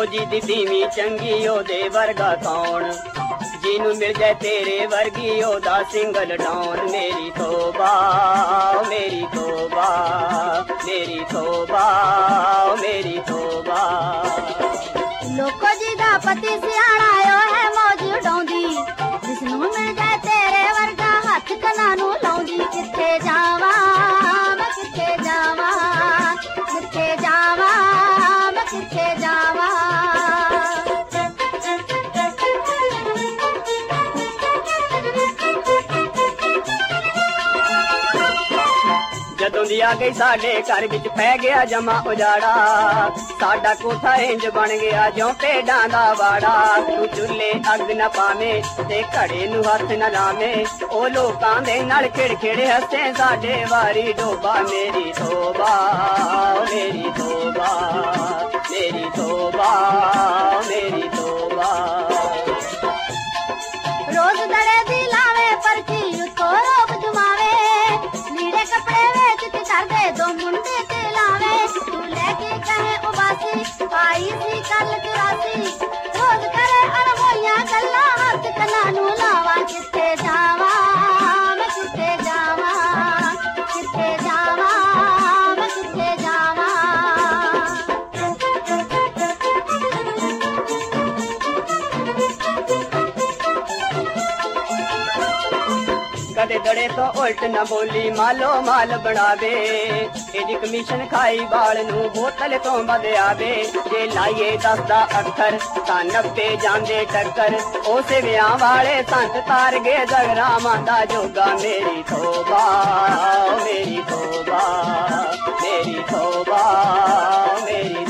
जी दी धीमी चंगी ओदे वर्गा कौन जिन्नू मिल जाए तेरे वर्गी ओदा सिंगल डाउन मेरी तौबा मेरी तौबा मेरी तौबा मेरी तौबा लोको जी दा पति सियाणा आयो है मौज उडाउंदी जिसनू मिल जाए तेरे वर्गा हथ कना नू लाउंदी किथे जावा मैं किथे जावा किथे जावा मैं किथे जावा जदों दी आ गई साडे घर विच पै गया जमा उजाड़ा साडा कोठा इंज बन गया ज्यों भेडां दा वाड़ा तू चुल्हे अग न पावे ते घड़े नू हथ न लावे ओ लोकां दे नाल खिड़ खिड़ हसे साडे वारी डोबा मेरी तौबा मेरी तौबा मेरी तौबा मेरी तौबा रोज दड़े दी लावे परची उतो रोब जमावे लीड़े कपड़े वेच के कर दे दो मुंडे ते लावे तू लेके कहे उबासी पाई सी कल 84 रोज करे अरमोइया गल्ला हाथ कना नू लावा किथे जावा मैं किथे जावा किथे जावा मैं किथे जावा कदे दड़े तो उल्ट न बोली मालो माल बनावे एदी कमीशन खाई बाल नू बोतल तो बद आवे जे लाइए 10 दा अखर तां 90 जांदे टक्कर उसे विआह वाले संत तार गए जगरामां दा जोगा मेरी तौबा मेरी तौबा मेरी तौबा मेरी